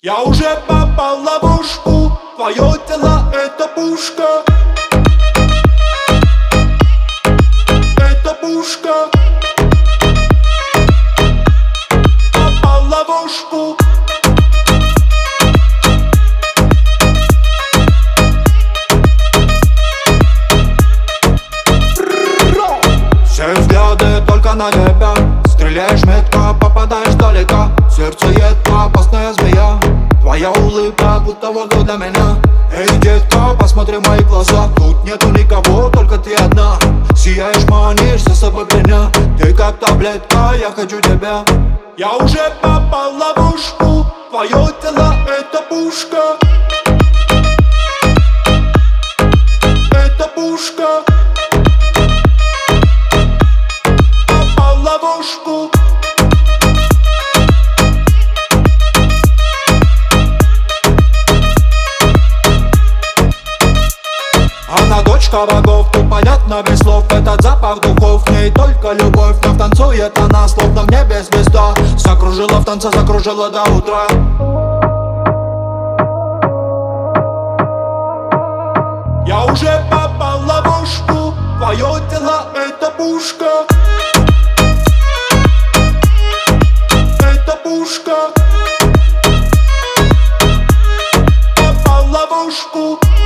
Я уже попал в ловушку, твое тело это пушка. Это пушка. Попал в ловушку. Все взгляды только на тебя. Стреляешь метко, попадаешь далеко. Сердце едко, опасная змея. Твоя улыбка, будто воздух для меня. Эй, детка, посмотри в мои глаза. Тут нету никого, только ты одна. Сияешь, манишь, за собой пленя. Ты как таблетка, я хочу тебя. Я уже попал в ловушку. Твое тело это пушка. Это пушка. Попал в ловушку. Она дочка богов, тут понятно без слов. Этот запах духов, в ней только любовь. Но танцует она, словно в небе звезда. Закружила в танце, закружила до утра. Я уже попал в ловушку. Твое тело это пушка. Это пушка. Попал в ловушку.